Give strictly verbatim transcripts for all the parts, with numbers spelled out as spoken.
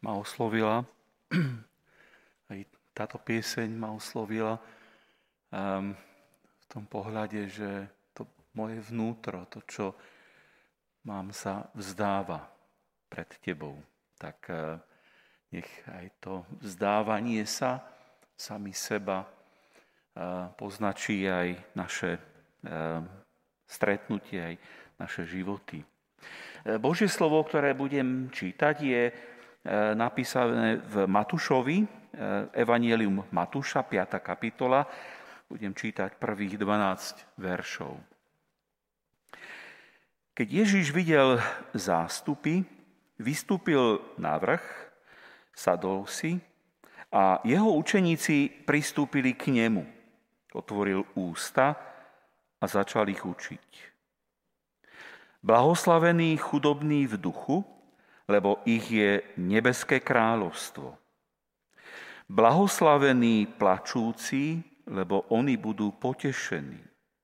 ma oslovila. Aj táto pieseň ma oslovila um, v tom pohľade, že to moje vnútro, to, čo mám, sa vzdáva pred tebou. Tak uh, nech aj to vzdávanie sa sami seba uh, poznačí aj naše uh, stretnutie, aj naše životy. Božie slovo, ktoré budem čítať, je napísané v Matúšovi, Evangelium Matúša, piata kapitola. Budem čítať prvých dvanásť veršov. Keď Ježiš videl zástupy, vystúpil na vrch, sadol si a jeho učeníci pristúpili k nemu. Otvoril ústa a začal ich učiť. Blahoslavený chudobný v duchu, lebo ich je nebeské kráľovstvo. Blahoslavení plačúci, lebo oni budú potešení.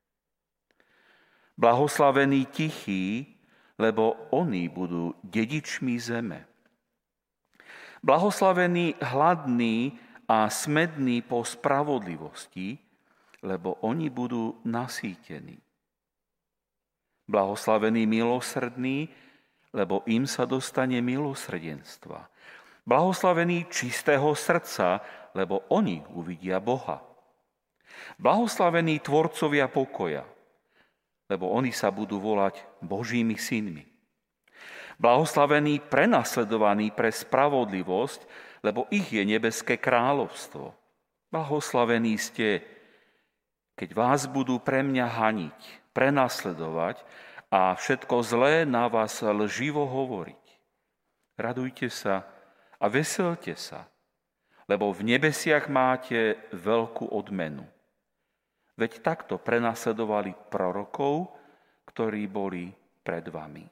Blahoslavení tichí, lebo oni budú dedičmi zeme. Blahoslavení hladní a smední po spravodlivosti, lebo oni budú nasýtení. Blahoslavení milosrdní, lebo im sa dostane milosrdenstva. Blahoslavení čistého srdca, lebo oni uvidia Boha. Blahoslavení tvorcovia pokoja, lebo oni sa budú volať Božími synmi. Blahoslavení prenasledovaní pre spravodlivosť, lebo ich je nebeské kráľovstvo. Blahoslavení ste, keď vás budú pre mňa haniť, prenasledovať a všetko zlé na vás lživo hovoriť. Radujte sa a veselte sa, lebo v nebesiach máte veľkú odmenu. Veď takto prenasledovali prorokov, ktorí boli pred vami.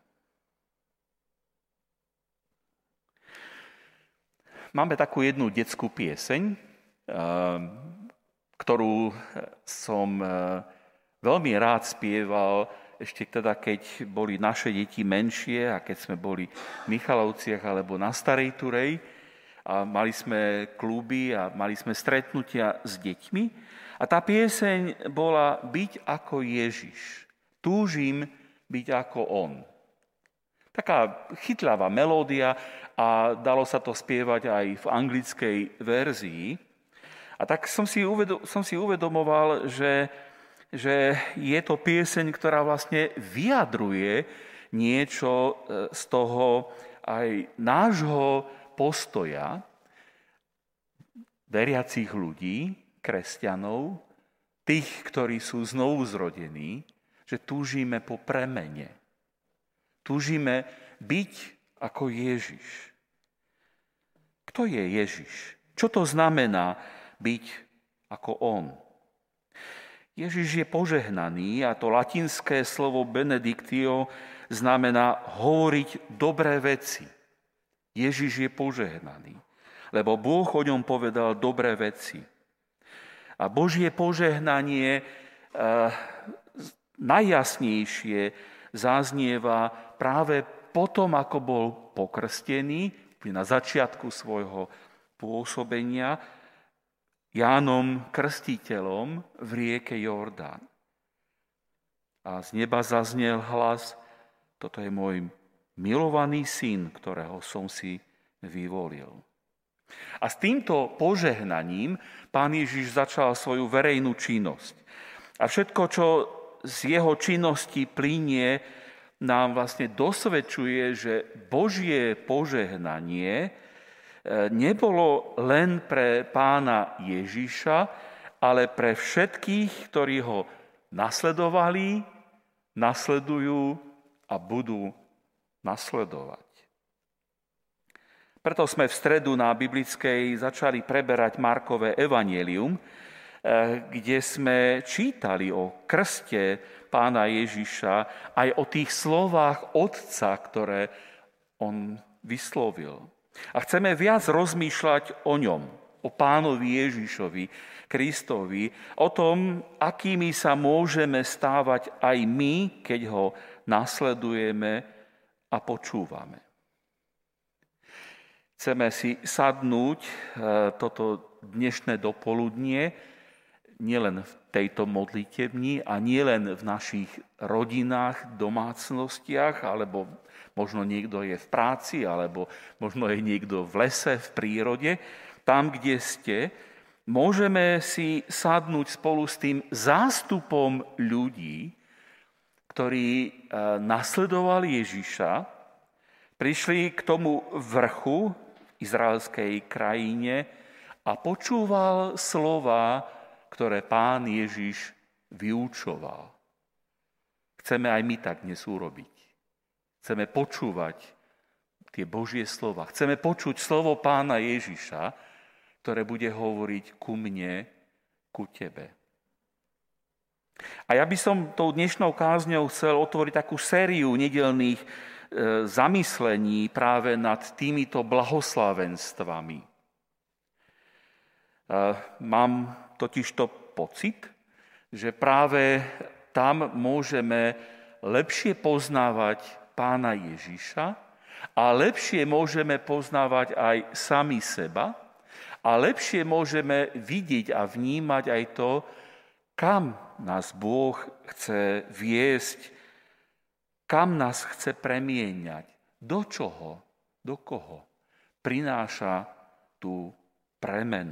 Máme takú jednu detskú pieseň, ktorú som veľmi rád spieval, ešte teda, keď boli naše deti menšie a keď sme boli v Michalovciach alebo na Starej Turej a mali sme kluby a mali sme stretnutia s deťmi. A tá pieseň bola Byť ako Ježiš. Túžim byť ako on. Taká chytľavá melódia a dalo sa to spievať aj v anglickej verzii. A tak som si, uvedom, som si uvedomoval, že že je to pieseň, ktorá vlastne vyjadruje niečo z toho aj nášho postoja veriacich ľudí, kresťanov, tých, ktorí sú znovu zrodení, že túžime po premene. Túžime byť ako Ježiš. Kto je Ježiš? Čo to znamená byť ako on? Ježiš je požehnaný a to latinské slovo benedictio znamená hovoriť dobré veci. Ježiš je požehnaný, lebo Boh o ňom povedal dobré veci. A Božie požehnanie eh, najjasnejšie zaznieva práve potom, ako bol pokrstený na začiatku svojho pôsobenia Jánom Krstiteľom v rieke Jordán. A z neba zaznel hlas: toto je môj milovaný syn, ktorého som si vyvolil. A s týmto požehnaním Pán Ježiš začal svoju verejnú činnosť. A všetko, čo z jeho činnosti plynie, nám vlastne dosvedčuje, že Božie požehnanie nebolo len pre Pána Ježiša, ale pre všetkých, ktorí ho nasledovali, nasledujú a budú nasledovať. Preto sme v stredu na biblickej začali preberať Markové evanjelium, kde sme čítali o krste Pána Ježiša, aj o tých slovách Otca, ktoré on vyslovil. A chceme viac rozmýšľať o ňom, o Pánovi Ježišovi, Kristovi, o tom, akými sa môžeme stávať aj my, keď ho nasledujeme a počúvame. Chceme si sadnúť toto dnešné dopoludnie nielen v tejto modlitebni a nielen v našich rodinách, domácnostiach, alebo možno niekto je v práci, alebo možno je niekto v lese, v prírode. Tam, kde ste, môžeme si sadnúť spolu s tým zástupom ľudí, ktorí nasledovali Ježiša, prišli k tomu vrchu izraelskej krajine a počúval slova, ktoré Pán Ježiš vyučoval. Chceme aj my tak dnes urobiť. Chceme počúvať tie Božie slova. Chceme počuť slovo Pána Ježiša, ktoré bude hovoriť ku mne, ku tebe. A ja by som tou dnešnou kázňou chcel otvoriť takú sériu nedeľných zamyslení práve nad týmito blahoslavenstvami. Mám totižto pocit, že práve tam môžeme lepšie poznávať Pána Ježiša a lepšie môžeme poznávať aj sami seba a lepšie môžeme vidieť a vnímať aj to, kam nás Boh chce viesť, kam nás chce premieňať, do čoho, do koho prináša tú premenu.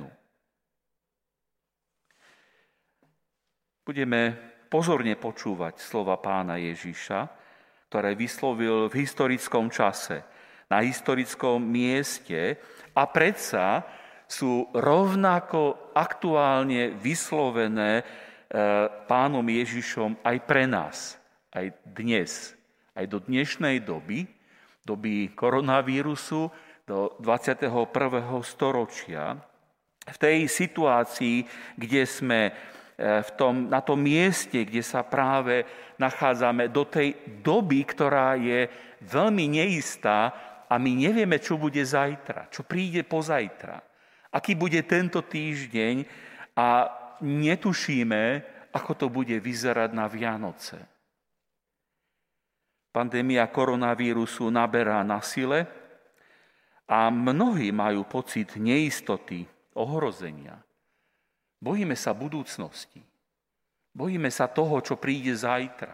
Budeme pozorne počúvať slova Pána Ježiša, ktoré vyslovil v historickom čase, na historickom mieste a predsa sú rovnako aktuálne vyslovené Pánom Ježišom aj pre nás, aj dnes. Aj do dnešnej doby, doby koronavírusu, do dvadsiateho prvého storočia, v tej situácii, kde sme v tom, na tom mieste, kde sa práve nachádzame, do tej doby, ktorá je veľmi neistá a my nevieme, čo bude zajtra, čo príde pozajtra, aký bude tento týždeň a netušíme, ako to bude vyzerať na Vianoce. Pandémia koronavírusu naberá na sile a mnohí majú pocit neistoty, ohrozenia. Bojíme sa budúcnosti. Bojíme sa toho, čo príde zajtra.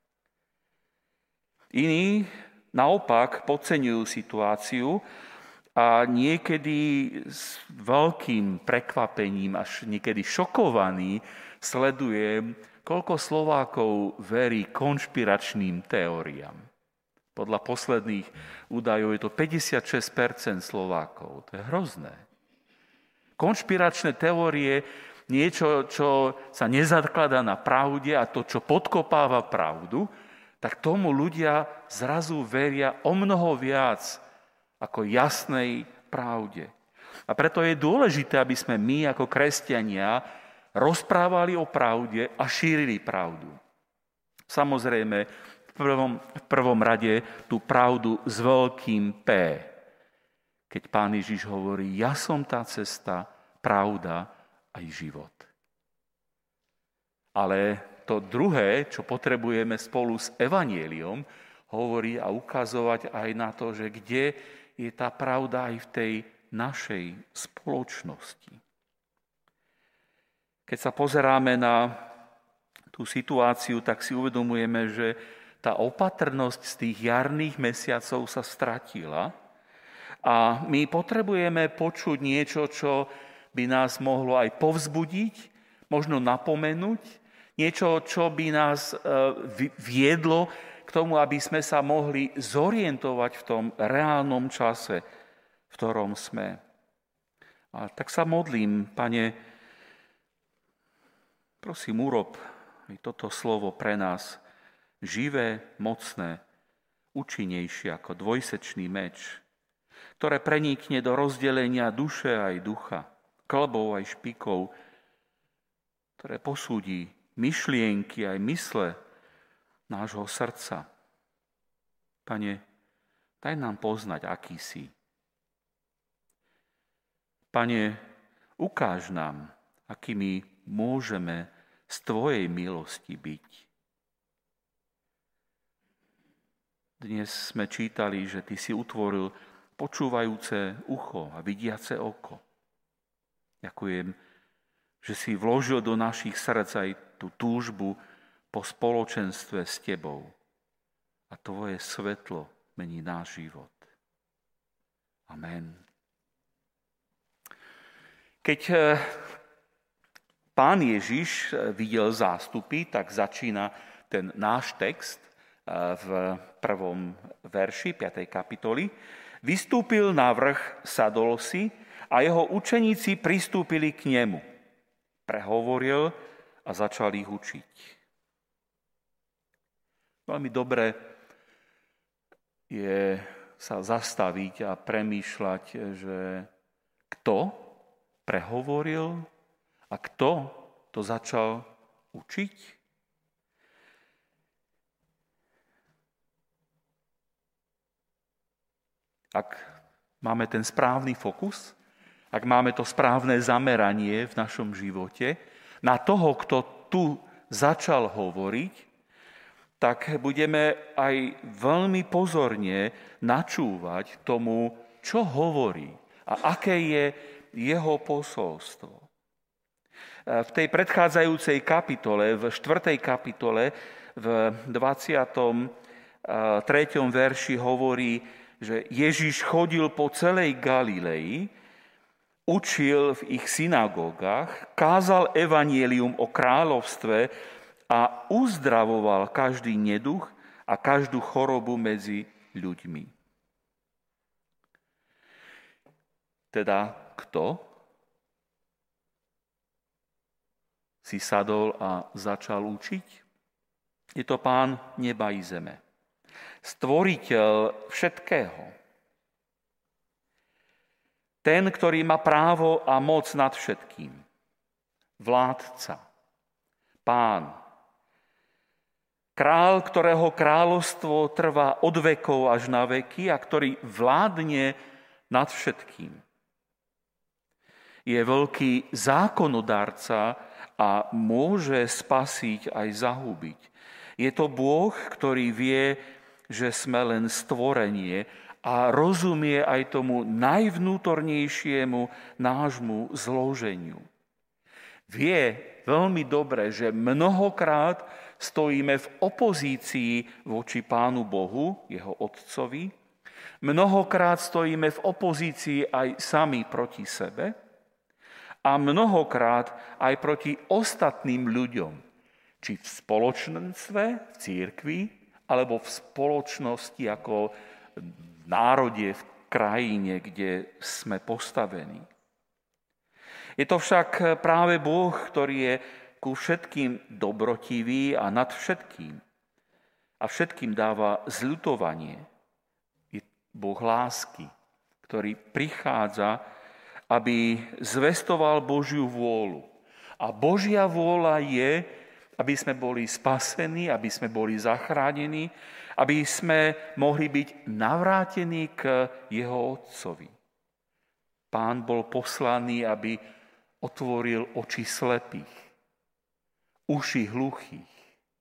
Iní naopak podceňujú situáciu a niekedy s veľkým prekvapením, až niekedy šokovaní, sledujem, koľko Slovákov verí konšpiračným teóriám. Podľa posledných údajov je to päťdesiatšesť percent Slovákov. To je hrozné. Konšpiračné teórie, niečo, čo sa nezakladá na pravde a to, čo podkopáva pravdu, tak tomu ľudia zrazu veria o mnoho viac ako jasnej pravde. A preto je dôležité, aby sme my ako kresťania rozprávali o pravde a šírili pravdu. Samozrejme, v prvom, v prvom rade tú pravdu s veľkým P. Keď Pán Ježiš hovorí, ja som tá cesta, pravda aj život. Ale to druhé, čo potrebujeme spolu s evanjeliom, hovorí a ukazovať aj na to, že kde je tá pravda aj v tej našej spoločnosti. Keď sa pozeráme na tú situáciu, tak si uvedomujeme, že tá opatrnosť z tých jarných mesiacov sa stratila a my potrebujeme počuť niečo, čo by nás mohlo aj povzbudiť, možno napomenúť, niečo, čo by nás viedlo k tomu, aby sme sa mohli zorientovať v tom reálnom čase, v ktorom sme. A tak sa modlím, Pane, prosím, urob toto slovo pre nás živé, mocné, účinnejšie ako dvojsečný meč, ktoré prenikne do rozdelenia duše aj ducha, klbov aj špikov, ktoré posúdi myšlienky aj mysle nášho srdca. Pane, daj nám poznať, aký si. Pane, ukáž nám, akými môžeme z Tvojej milosti byť. Dnes sme čítali, že Ty si utvoril počúvajúce ucho a vidiace oko. Ďakujem, že si vložil do našich srdc aj tú túžbu po spoločenstve s tebou. A tvoje svetlo mení náš život. Amen. Keď Pán Ježiš videl zástupy, tak začína ten náš text v prvom verši piatej kapitoly. Vystúpil na vrch, sadol si a jeho učeníci pristúpili k nemu. Prehovoril a začal ich učiť. Veľmi dobre je sa zastaviť a premýšľať, že kto prehovoril a kto to začal učiť. Ak máme ten správny fokus, ak máme to správne zameranie v našom živote na toho, kto tu začal hovoriť, tak budeme aj veľmi pozorne načúvať tomu, čo hovorí a aké je jeho posolstvo. V tej predchádzajúcej kapitole, v štvrtej kapitole, v dvadsiatom treťom verši hovorí, že Ježiš chodil po celej Galilei, učil v ich synagógach, kázal evanjelium o kráľovstve a uzdravoval každý neduch a každú chorobu medzi ľuďmi. Teda kto si sadol a začal učiť? Je to Pán neba i zeme. Stvoriteľ všetkého. Ten, ktorý má právo a moc nad všetkým. Vládca. Pán. Král, ktorého kráľovstvo trvá od vekov až na veky a ktorý vládne nad všetkým. Je veľký zákonodárca a môže spasiť aj zahubiť. Je to Boh, ktorý vie, že sme len stvorenie a rozumie aj tomu najvnútornejšiemu nášmu zloženiu. Vie veľmi dobre, že mnohokrát stojíme v opozícii voči Pánu Bohu, jeho Otcovi. Mnohokrát stojíme v opozícii aj sami proti sebe a mnohokrát aj proti ostatným ľuďom, či v spoločenstve, v cirkvi, alebo v spoločnosti ako v národe, v krajine, kde sme postavení. Je to však práve Boh, ktorý je ku všetkým dobrotivý a nad všetkým. A všetkým dáva zľutovanie. Je Boh lásky, ktorý prichádza, aby zvestoval Božiu vôľu. A Božia vôľa je, aby sme boli spasení, aby sme boli zachránení, aby sme mohli byť navrátení k jeho Otcovi. Pán bol poslaný, aby otvoril oči slepých, uši hluchých.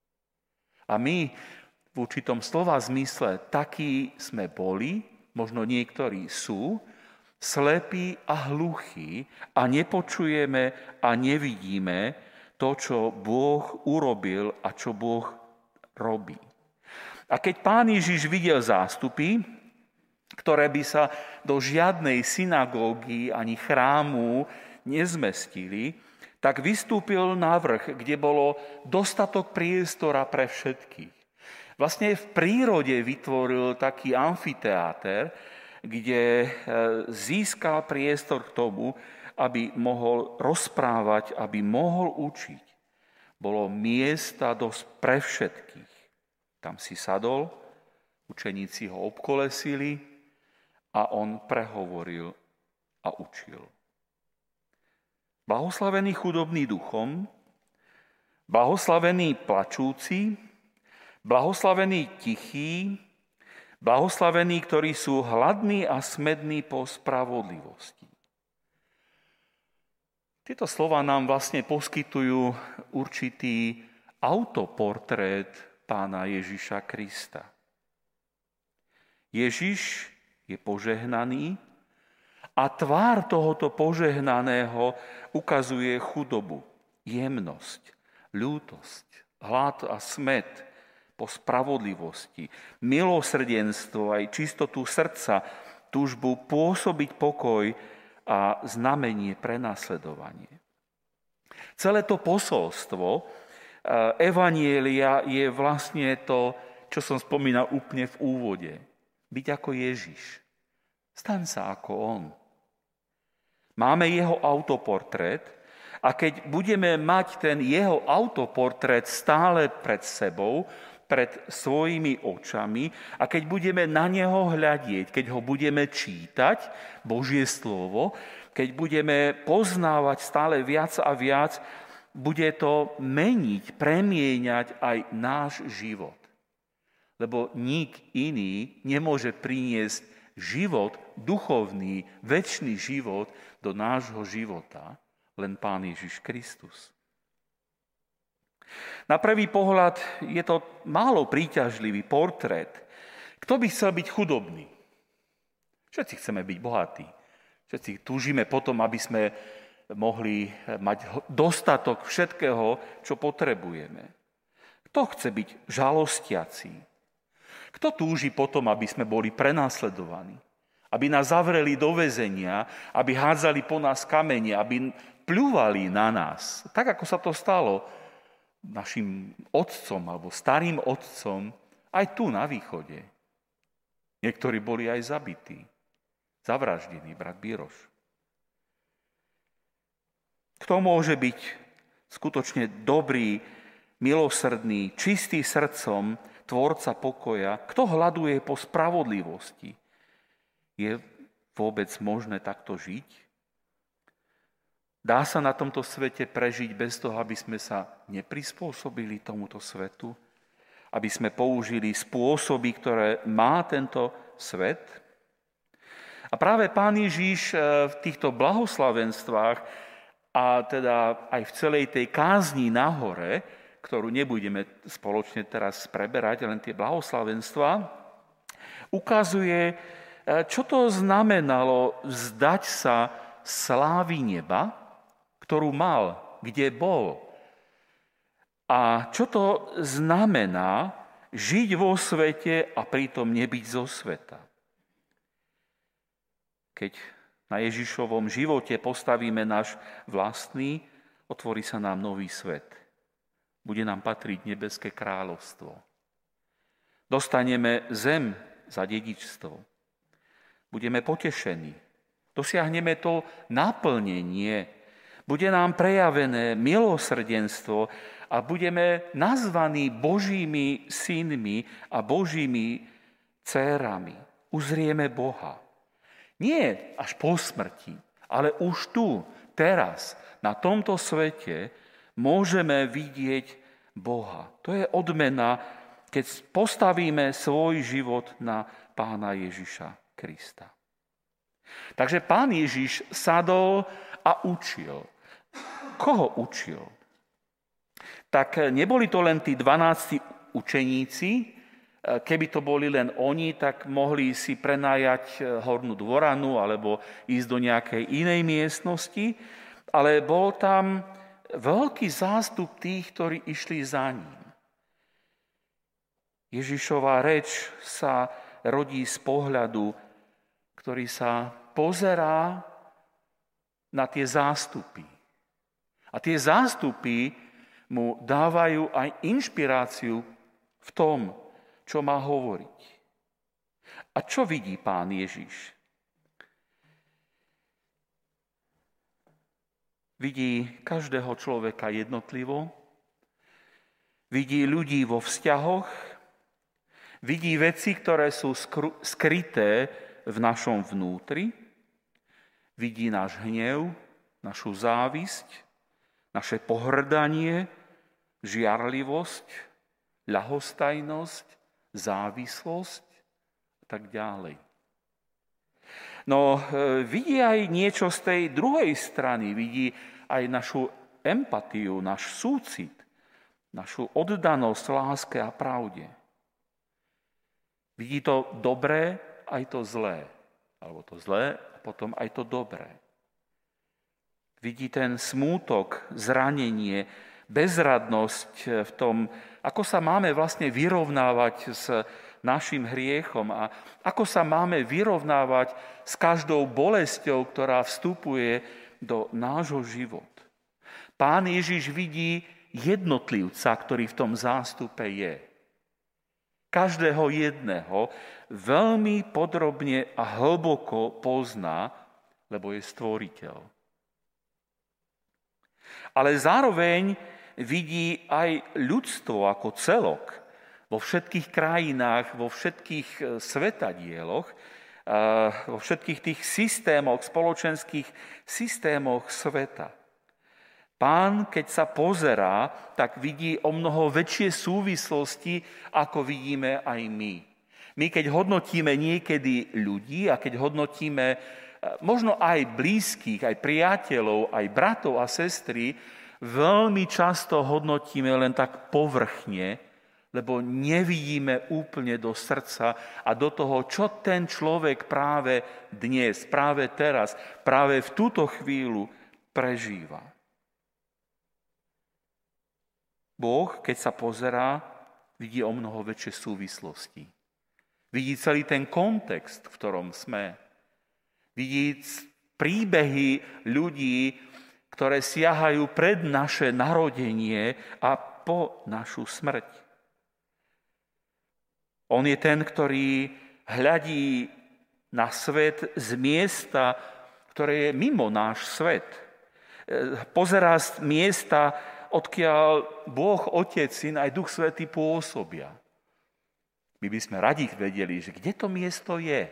A my v určitom slova zmysle takí sme boli, možno niektorí sú, slepí a hluchí a nepočujeme a nevidíme to, čo Boh urobil a čo Boh robí. A keď Pán Ježiš videl zástupy, ktoré by sa do žiadnej synagógy ani chrámu nezmestili, tak vystúpil na vrch, kde bolo dostatok priestora pre všetkých. Vlastne v prírode vytvoril taký amfiteáter, kde získal priestor k tomu, aby mohol rozprávať, aby mohol učiť. Bolo miesta dosť pre všetkých. Tam si sadol, učeníci ho obkolesili a on prehovoril a učil. Blahoslavený chudobný duchom, blahoslavený plačúci, blahoslavený tichý, blahoslavení, ktorí sú hladní a smední po spravodlivosti. Tieto slova nám vlastne poskytujú určitý autoportrét Pána Ježiša Krista. Ježiš je požehnaný a tvár tohoto požehnaného ukazuje chudobu, jemnosť, ľútosť, hlad a smäd po spravodlivosti, milosrdenstvo aj čistotu srdca, túžbu pôsobiť pokoj a znamenie prenasledovanie. Celé to posolstvo evanjelia je vlastne to, čo som spomínal úplne v úvode. Byť ako Ježiš. Staň sa ako on. Máme jeho autoportrét a keď budeme mať ten jeho autoportrét stále pred sebou, pred svojimi očami a keď budeme na neho hľadieť, keď ho budeme čítať, Božie slovo, keď budeme poznávať stále viac a viac, bude to meniť, premieňať aj náš život. Lebo nik iný nemôže priniesť život, duchovný, večný život do nášho života, len Pán Ježiš Kristus. Na prvý pohľad je to málo príťažlivý portrét. Kto by chcel byť chudobný? Všetci chceme byť bohatí. Všetci túžime potom, aby sme mohli mať dostatok všetkého, čo potrebujeme. Kto chce byť žalostiaci? Kto túži potom, aby sme boli prenasledovaní? Aby nás zavreli do väzenia, aby hádzali po nás kamene, aby pľúvali na nás. Tak, ako sa to stalo našim otcom alebo starým otcom aj tu na východe. Niektorí boli aj zabití, zavraždení, brat Bíroš. Kto môže byť skutočne dobrý, milosrdný, čistý srdcom, tvorca pokoja? Kto hľaduje po spravodlivosti? Je vôbec možné takto žiť? Dá sa na tomto svete prežiť bez toho, aby sme sa neprispôsobili tomuto svetu? Aby sme použili spôsoby, ktoré má tento svet? A práve Pán Ježiš v týchto blahoslavenstvách a teda aj v celej tej kázni na hore, ktorú nebudeme spoločne teraz preberať, len tie blahoslavenstvá, ukazuje, čo to znamenalo vzdať sa slávy neba, ktorú mal, kde bol. A čo to znamená žiť vo svete a pritom nebyť zo sveta. Keď na Ježišovom živote postavíme náš vlastný, otvorí sa nám nový svet. Bude nám patriť nebeské kráľovstvo. Dostaneme zem za dedičstvo. Budeme potešení. Dosiahneme to naplnenie. Bude nám prejavené milosrdenstvo a budeme nazvaní Božími synmi a Božími dcérami. Uzrieme Boha. Nie až po smrti, ale už tu, teraz, na tomto svete môžeme vidieť Boha. To je odmena, keď postavíme svoj život na Pána Ježiša Krista. Takže Pán Ježiš sadol a učil. Koho učil? Tak neboli to len tí dvanácti učeníci. Keby to boli len oni, tak mohli si prenajať hornú dvoranu alebo ísť do nejakej inej miestnosti, ale bol tam veľký zástup tých, ktorí išli za ním. Ježišova reč sa rodí z pohľadu, ktorý sa pozerá na tie zástupy. A tie zástupy mu dávajú aj inšpiráciu v tom, čo má hovoriť. A čo vidí Pán Ježiš? Vidí každého človeka jednotlivo, vidí ľudí vo vzťahoch, vidí veci, ktoré sú skryté v našom vnútri, vidí náš hnev, našu závisť, naše pohrdanie, žiarlivosť, ľahostajnosť, závislosť a tak ďalej. No, vidí aj niečo z tej druhej strany, vidí aj našu empatiu, náš súcit, našu oddanosť láske a pravde. Vidí to dobré, aj to zlé. alebo to zlé, a potom aj to dobré. Vidí ten smútok, zranenie, bezradnosť v tom, ako sa máme vlastne vyrovnávať s našim hriechom a ako sa máme vyrovnávať s každou bolesťou, ktorá vstupuje do nášho života. Pán Ježiš vidí jednotlivca, ktorý v tom zástupe je. Každého jedného veľmi podrobne a hlboko pozná, lebo je stvoriteľ. Ale zároveň vidí aj ľudstvo ako celok vo všetkých krajinách, vo všetkých svetadieloch, vo všetkých tých systémoch, spoločenských systémoch sveta. Pán, keď sa pozerá, tak vidí o mnoho väčšie súvislosti, ako vidíme aj my. My, keď hodnotíme niekedy ľudí a keď hodnotíme možno aj blízkych, aj priateľov, aj bratov a sestry, veľmi často hodnotíme len tak povrchne, lebo nevidíme úplne do srdca a do toho, čo ten človek práve dnes, práve teraz, práve v túto chvíľu prežíva. Boh, keď sa pozerá, vidí o mnoho väčšie súvislosti. Vidí celý ten kontext, v ktorom sme. Vidí príbehy ľudí, ktoré siahajú pred naše narodenie a po našu smrť. On je ten, ktorý hľadí na svet z miesta, ktoré je mimo náš svet. Pozerá z miesta, odkiaľ Boh, Otec, Syn aj Duch Svätý pôsobia. My by sme radi vedeli, že kde to miesto je.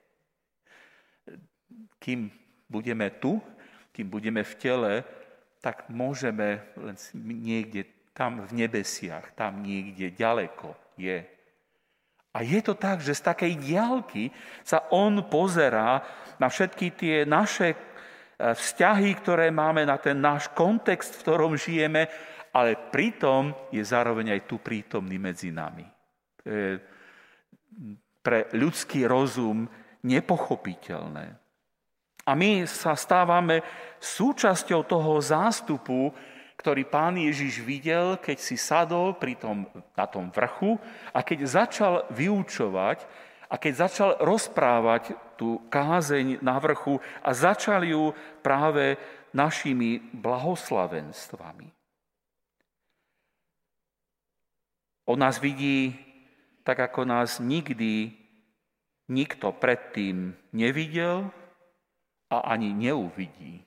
Kým budeme tu, kým budeme v tele, tak môžeme len niekde tam v nebesiach, tam niekde ďaleko je. A je to tak, že z takej diaľky sa on pozerá na všetky tie naše vzťahy, ktoré máme, na ten náš kontext, v ktorom žijeme, ale pritom je zároveň aj tu prítomný medzi nami. To je pre ľudský rozum nepochopiteľné. A my sa stávame súčasťou toho zástupu, ktorý Pán Ježiš videl, keď si sadol pri tom, na tom vrchu a keď začal vyučovať a keď začal rozprávať tú kázeň na vrchu a začal ju práve našimi blahoslavenstvami. On nás vidí tak, ako nás nikdy nikto predtým nevidel a ani neuvidí.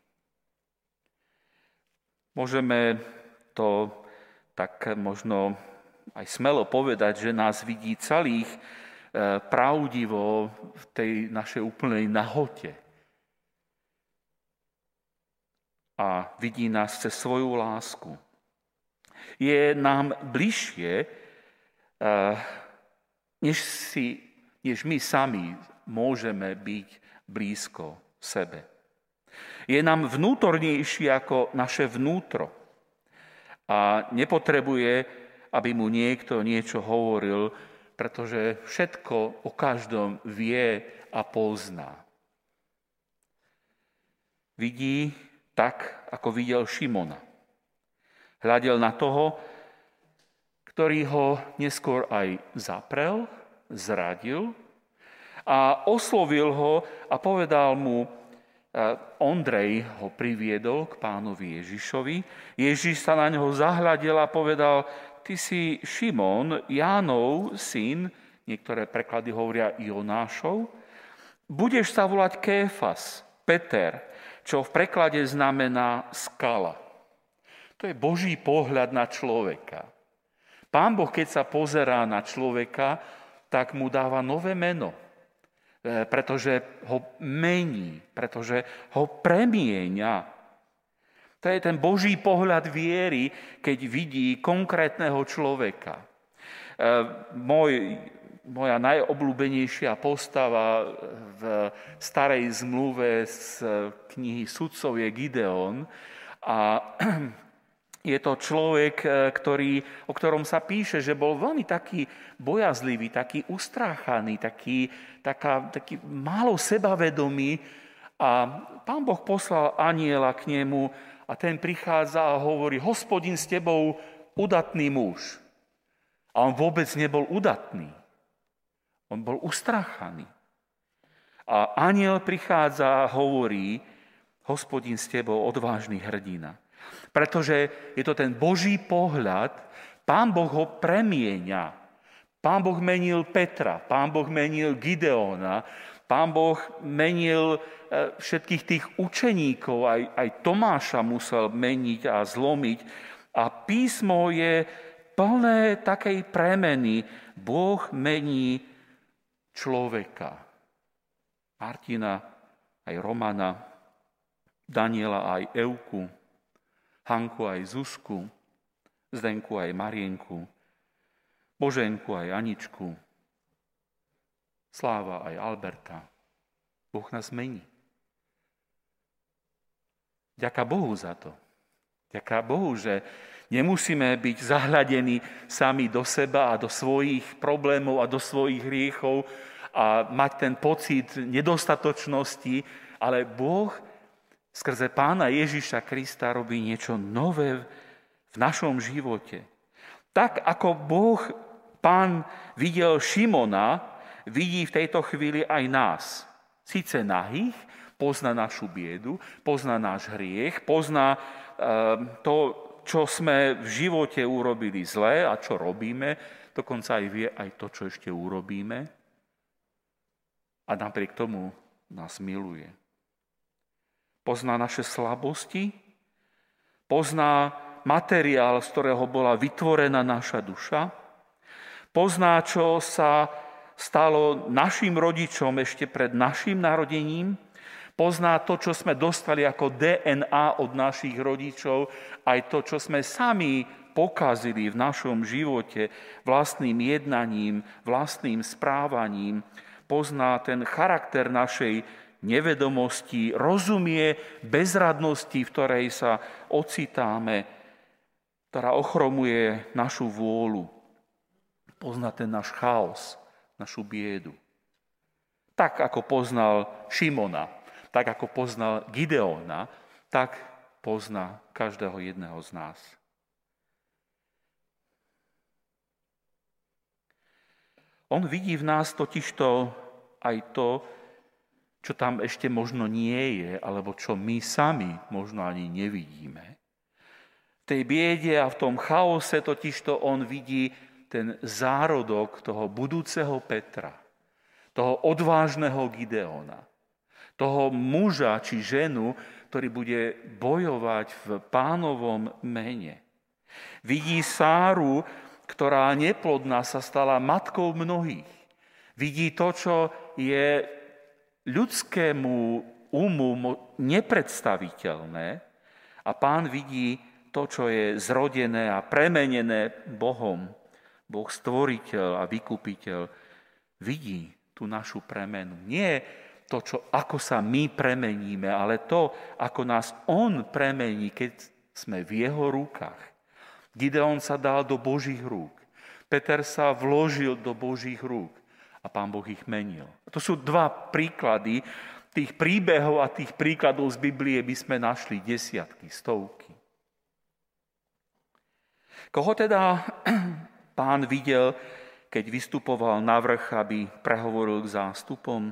Môžeme to tak možno aj smelo povedať, že nás vidí celých pravdivo v tej našej úplnej nahote. A vidí nás cez svoju lásku. Je nám bližšie, než, si, než my sami môžeme byť blízko sebe. Je nám vnútornejší ako naše vnútro. A nepotrebuje, aby mu niekto niečo hovoril, pretože všetko o každom vie a pozná. Vidí tak, ako videl Šimona. Hľadel na toho, ktorý ho neskôr aj zaprel, zradil a oslovil ho a povedal mu, Ondrej ho priviedol k Pánovi Ježišovi. Ježiš sa na neho zahľadil a povedal, ty si Šimon, Jánov syn, niektoré preklady hovoria Jonášov, budeš sa volať Kéfas, Peter, čo v preklade znamená skala. To je Boží pohľad na človeka. Pán Boh, keď sa pozerá na človeka, tak mu dáva nové meno, pretože ho mení, pretože ho premieňa. To je ten Boží pohľad viery, keď vidí konkrétneho človeka. Môj, moja najobľúbenejšia postava v starej zmluve z knihy Sudcov je Gideon. A Je to človek, ktorý, o ktorom sa píše, že bol veľmi taký bojazlivý, taký ustráchaný, taký, taká, taký málo sebavedomý. A Pán Boh poslal anjela k nemu a ten prichádza a hovorí: Hospodin s tebou, udatný muž. A on vôbec nebol udatný. On bol ustráchaný. A anjel prichádza a hovorí: Hospodin s tebou, odvážny hrdina. Pretože je to ten Boží pohľad, Pán Boh ho premieňa. Pán Boh menil Petra, Pán Boh menil Gideona, Pán Boh menil všetkých tých učeníkov, aj, aj Tomáša musel meniť a zlomiť. A písmo je plné takej premeny. Boh mení človeka. Martina, aj Romana, Daniela, aj Evku, Hanku, aj Zuzku, Zdenku, aj Marienku, Boženku, aj Aničku, Sláva, aj Alberta. Boh nás mení. Ďaká Bohu za to. Ďaká Bohu, že nemusíme byť zahľadení sami do seba a do svojich problémov a do svojich hriechov a mať ten pocit nedostatočnosti, ale Boh skrze Pána Ježiša Krista robí niečo nové v našom živote. Tak ako Boh, Pán, videl Šimona, vidí v tejto chvíli aj nás. Sice nahých, pozná našu biedu, pozná náš hriech, pozná e, to, čo sme v živote urobili zlé a čo robíme, dokonca aj vie aj to, čo ešte urobíme. A napriek tomu nás miluje. Pozná naše slabosti, pozná materiál, z ktorého bola vytvorená naša duša, pozná, čo sa stalo našim rodičom ešte pred našim narodením, pozná to, čo sme dostali ako dé en á od našich rodičov, aj to, čo sme sami pokazili v našom živote vlastným jednaním, vlastným správaním, pozná ten charakter našej nevedomosti, rozumie bezradnosti, v ktorej sa ocitáme, ktorá ochromuje našu vôľu. Pozná ten náš chaos, našu biedu. Tak, ako poznal Šimona, tak, ako poznal Gideona, tak pozná každého jedného z nás. On vidí v nás totižto aj to, čo tam ešte možno nie je, alebo čo my sami možno ani nevidíme. V tej biede a v tom chaose totižto on vidí ten zárodok toho budúceho Petra, toho odvážneho Gideona, toho muža či ženu, ktorý bude bojovať v Pánovom mene. Vidí Sáru, ktorá neplodná sa stala matkou mnohých. Vidí to, čo je ľudskému umu nepredstaviteľné a Pán vidí to, čo je zrodené a premenené Bohom. Boh stvoriteľ a vykupiteľ vidí tú našu premenu. Nie to, čo, ako sa my premeníme, ale to, ako nás On premení, keď sme v Jeho rukách. Gideon sa dal do Božích rúk. Peter sa vložil do Božích rúk a Pán Boh ich menil. To sú dva príklady. Tých príbehov a tých príkladov z Biblie by sme našli desiatky, stovky. Koho teda Pán videl, keď vystupoval na vrch, aby prehovoril k zástupom?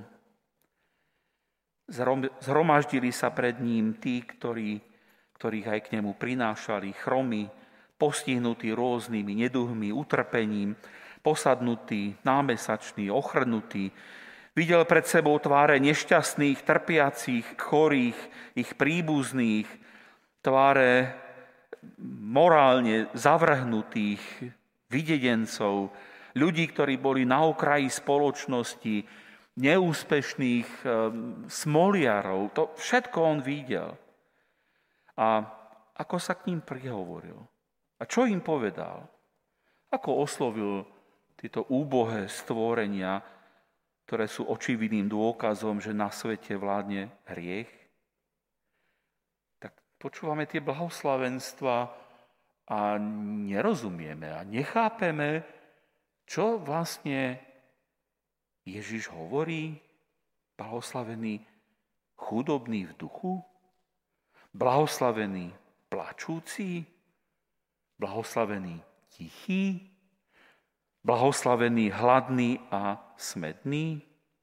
Zhromaždili sa pred ním tí, ktorí, ktorých aj k nemu prinášali, chromy, postihnutí rôznymi neduhmi, utrpením, posadnutí, námesační, ochrnutí. Videl pred sebou tváre nešťastných, trpiacich, chorých, ich príbuzných, tváre morálne zavrhnutých, vydedencov, ľudí, ktorí boli na okraji spoločnosti, neúspešných smoliarov. To všetko on videl. A ako sa k ním prihovoril? A čo im povedal? Ako oslovil tieto úbohé stvorenia, ktoré sú očividným dôkazom, že na svete vládne hriech? Tak počúvame tie blahoslavenstvá a nerozumieme a nechápeme, čo vlastne Ježiš hovorí. Blahoslavený chudobný v duchu, blahoslavený plačúci, blahoslavený tichý, blahoslavený hladný a smedný.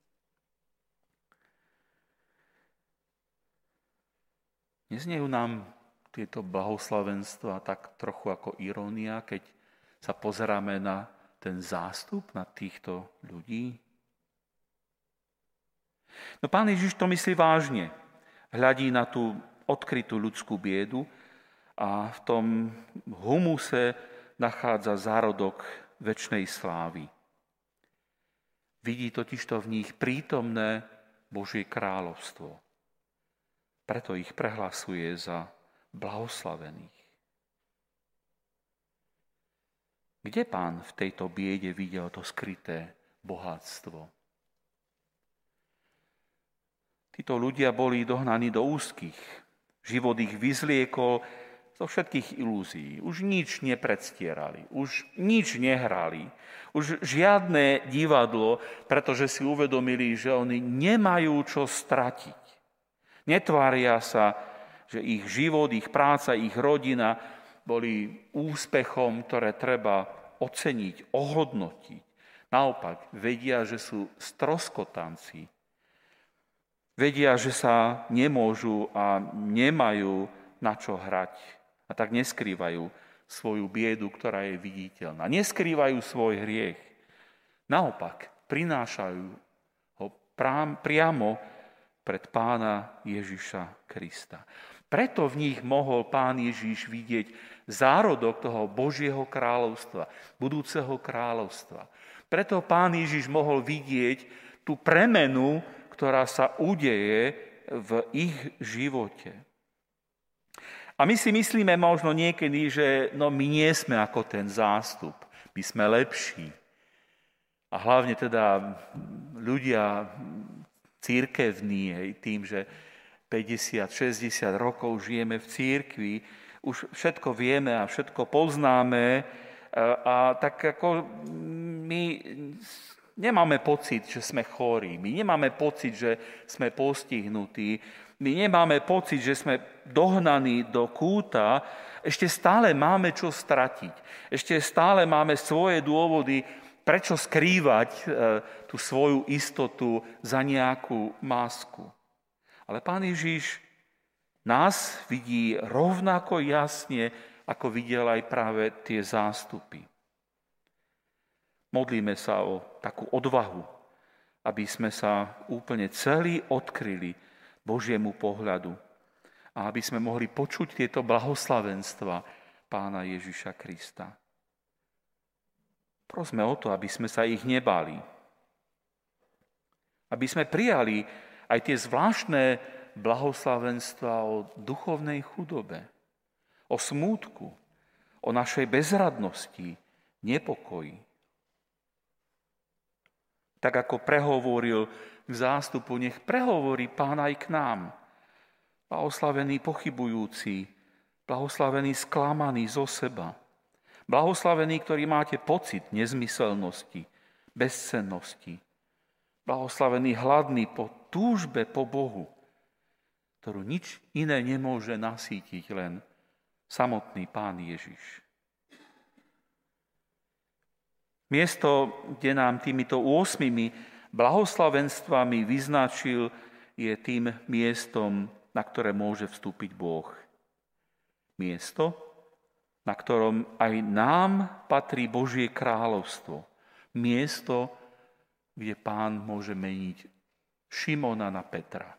Neznejú nám tieto blahoslavenstva tak trochu ako irónia, keď sa pozeráme na ten zástup, na týchto ľudí? No Pán Ježiš to myslí vážne. Hľadí na tú odkrytú ľudskú biedu a v tom humuse nachádza zárodok večnej slávy. Vidí totižto v nich prítomné Božie kráľovstvo. Preto ich prehlasuje za blahoslavených. Kde Pán v tejto biede videl to skryté bohatstvo? Títo ľudia boli dohnaní do úzkých. Život ich vyzliekol zo všetkých ilúzií. Už nič nepredstierali, už nič nehrali, už žiadne divadlo, pretože si uvedomili, že oni nemajú čo stratiť. Netvária sa, že ich život, ich práca, ich rodina boli úspechom, ktoré treba oceniť, ohodnotiť. Naopak, vedia, že sú stroskotanci. Vedia, že sa nemôžu a nemajú na čo hrať. A tak neskrývajú svoju biedu, ktorá je viditeľná. Neskrývajú svoj hriech. Naopak, prinášajú ho priamo pred Pána Ježiša Krista. Preto v nich mohol Pán Ježiš vidieť zárodok toho Božieho kráľovstva, budúceho kráľovstva. Preto Pán Ježiš mohol vidieť tú premenu, ktorá sa udeje v ich živote. A my si myslíme možno niekedy, že no my nie sme ako ten zástup, my sme lepší. A hlavne teda ľudia cirkevní, tým, že päťdesiat šesťdesiat rokov žijeme v cirkvi, už všetko vieme a všetko poznáme a tak ako my nemáme pocit, že sme chorí, my nemáme pocit, že sme postihnutí, my nemáme pocit, že sme dohnaní do kúta, ešte stále máme čo stratiť, ešte stále máme svoje dôvody, prečo skrývať tú svoju istotu za nejakú masku. Ale Pán Ježiš nás vidí rovnako jasne, ako videl aj práve tie zástupy. Modlíme sa o takú odvahu, aby sme sa úplne celí odkryli Božiemu pohľadu a aby sme mohli počuť tieto blahoslavenstva Pána Ježiša Krista. Prosme o to, aby sme sa ich nebali. Aby sme prijali aj tie zvláštne blahoslavenstva o duchovnej chudobe, o smútku, o našej bezradnosti, nepokoji. Tak ako prehovoril k zástupu, nech prehovorí Pán aj k nám. Blahoslavení pochybujúci, blahoslavení sklamaní zo seba, blahoslavení, ktorí máte pocit nezmyselnosti, bezcennosti, blahoslavení hladní po túžbe po Bohu, ktorú nič iné nemôže nasýtiť, len samotný Pán Ježiš. Miesto, kde nám týmito ôsmimi blahoslavenstvami vyznačil, je tým miestom, na ktoré môže vstúpiť Boh. Miesto, na ktorom aj nám patrí Božie kráľovstvo. Miesto, kde Pán môže meniť Šimona na Petra.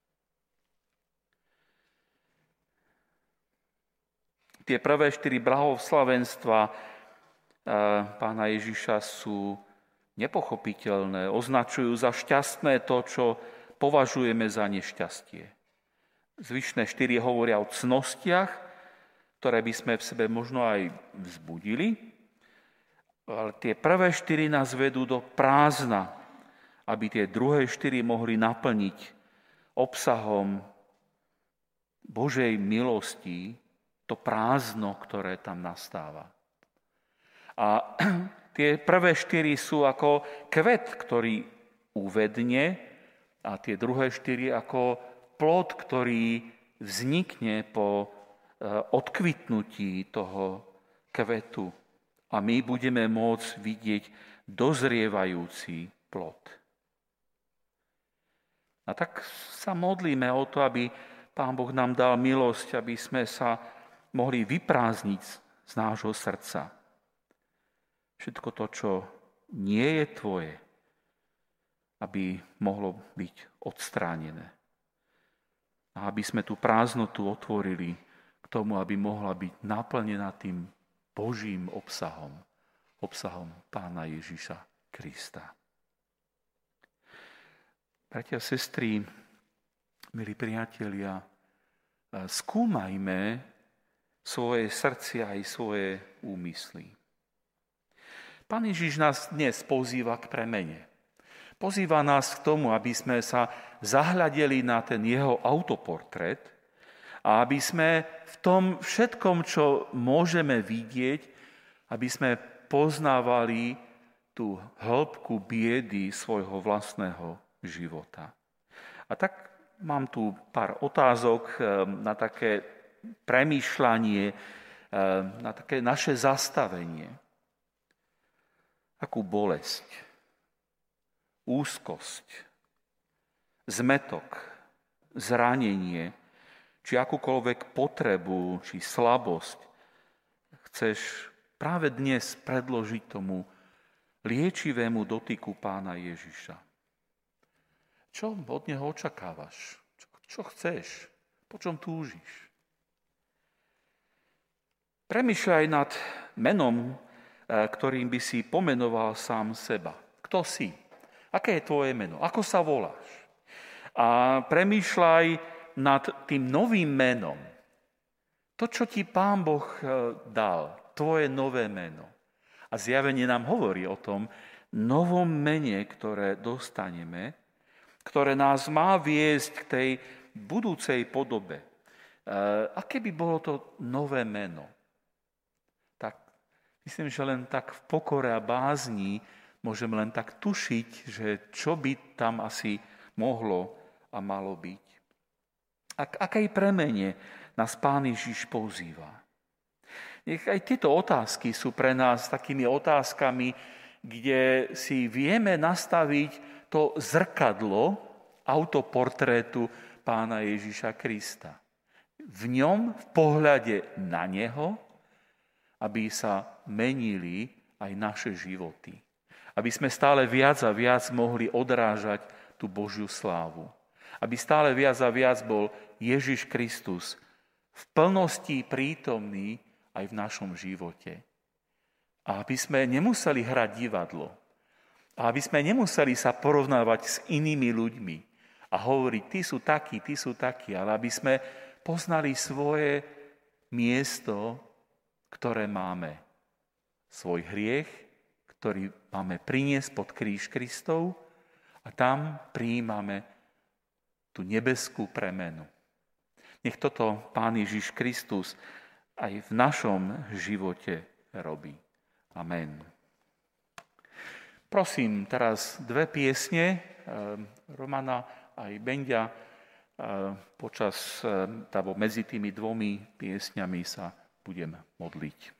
Tie prvé štyri blahoslavenstvá Pána Ježiša sú nepochopiteľné, označujú za šťastné to, čo považujeme za nešťastie. Zvyšné štyri hovoria o cnostiach, ktoré by sme v sebe možno aj vzbudili, ale tie prvé štyri nás vedú do prázdna, aby tie druhé štyri mohli naplniť obsahom Božej milosti, to prázdno, ktoré tam nastáva. A tie prvé štyri sú ako kvet, ktorý uvedne, a tie druhé štyri ako plod, ktorý vznikne po odkvitnutí toho kvetu. A my budeme môcť vidieť dozrievajúci plod. A tak sa modlíme o to, aby Pán Boh nám dal milosť, aby sme sa mohli vyprázdniť z nášho srdca. Všetko to, čo nie je tvoje, aby mohlo byť odstránené. A aby sme tú prázdnotu otvorili k tomu, aby mohla byť naplnená tým Božím obsahom, obsahom Pána Ježiša Krista. Bratia a sestry, milí priatelia, skúmajme svoje srdcia aj svoje úmysly. Pán Ježiš nás dnes pozýva k premene. Pozýva nás k tomu, aby sme sa zahľadeli na ten jeho autoportrét a aby sme v tom všetkom, čo môžeme vidieť, aby sme poznávali tú hĺbku biedy svojho vlastného života. A tak mám tu pár otázok na také premýšľanie, na také naše zastavenie. Akú bolesť, úzkosť, zmätok, zranenie, či akúkoľvek potrebu, či slabosť chceš práve dnes predložiť tomu liečivému dotyku Pána Ježiša. Čo od neho očakávaš? Čo, čo chceš? Po čom túžiš? Premýšľaj nad menom, ktorým by si pomenoval sám seba. Kto si? Aké je tvoje meno? Ako sa voláš? A premýšľaj nad tým novým menom. To, čo ti Pán Boh dal, tvoje nové meno. A zjavenie nám hovorí o tom novom mene, ktoré dostaneme, ktoré nás má viesť k tej budúcej podobe. Aké by bolo to nové meno? Tak myslím, že len tak v pokore a bázni môžem len tak tušiť, že čo by tam asi mohlo a malo byť. A k akej premene nás Pán Ježiš pozýva? Nech aj tieto otázky sú pre nás takými otázkami, kde si vieme nastaviť to zrkadlo autoportrétu Pána Ježiša Krista. V ňom, v pohľade na neho, aby sa menili aj naše životy. Aby sme stále viac a viac mohli odrážať tú Božiu slávu. Aby stále viac a viac bol Ježiš Kristus v plnosti prítomný aj v našom živote. A aby sme nemuseli hrať divadlo. A aby sme nemuseli sa porovnávať s inými ľuďmi a hovoriť, tí sú takí, tí sú takí, ale aby sme poznali svoje miesto, ktoré máme. Svoj hriech, ktorý máme priniesť pod kríž Kristov a tam prijímame tú nebeskú premenu. Nech toto Pán Ježiš Kristus aj v našom živote robí. Amen. Prosím teraz dve piesne, Romana aj Benďa, počas, alebo medzi tými dvomi piesňami sa budem modliť.